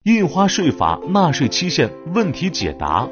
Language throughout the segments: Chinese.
印花税法纳税期限问题解答。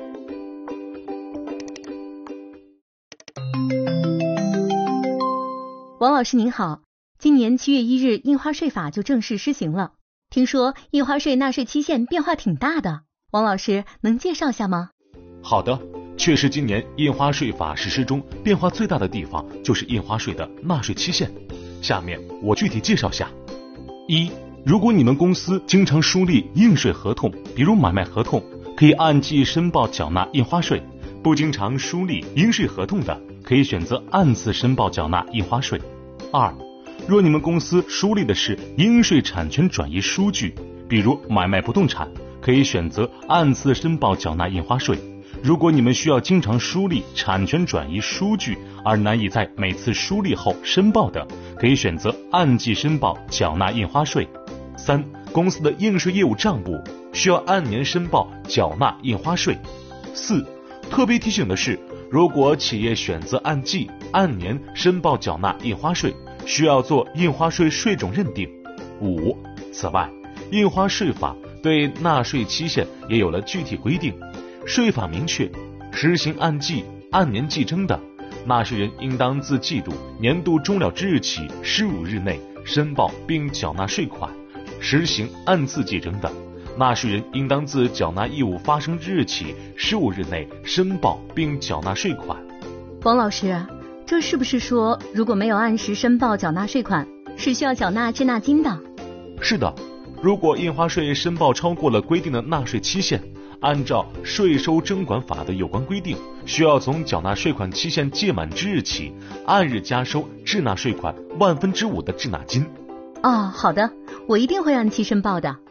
王老师您好，今年7月1日印花税法就正式施行了，听说印花税纳税期限变化挺大的，王老师能介绍下吗？ 好的，确实今年印花税法实施中变化最大的地方就是印花税的纳税期限。下面我具体介绍下。一，如果你们公司经常书立应税合同，比如买卖合同，可以按季申报缴纳印花税；不经常书立应税合同的，可以选择按次申报缴纳印花税。二，若你们公司书立的是应税产权转移书据，比如买卖不动产，可以选择按次申报缴纳印花税。如果你们需要经常书立产权转移书据而难以在每次书立后申报的，可以选择按季申报缴纳印花税。三，公司的应税业务账簿需要按年申报缴纳印花税。四，特别提醒的是，如果企业选择按季、按年申报缴纳印花税，需要做印花税税种认定。五，此外，印花税法对纳税期限也有了具体规定。税法明确，实行按季、按年计征的，纳税人应当自季度、年度终了之日起15日内申报并缴纳税款；实行按次计征的，纳税人应当自缴纳义务发生之日起15日内申报并缴纳税款。 王老师，这是不是说如果没有按时申报缴纳税款，是需要缴纳滞纳金的？ 是的，如果印花税申报超过了规定的纳税期限，按照税收征管法的有关规定，需要从缴纳税款期限届满之日起，按日加收滞纳税款5/1000的滞纳金。 哦，好的，我一定会按期申报的。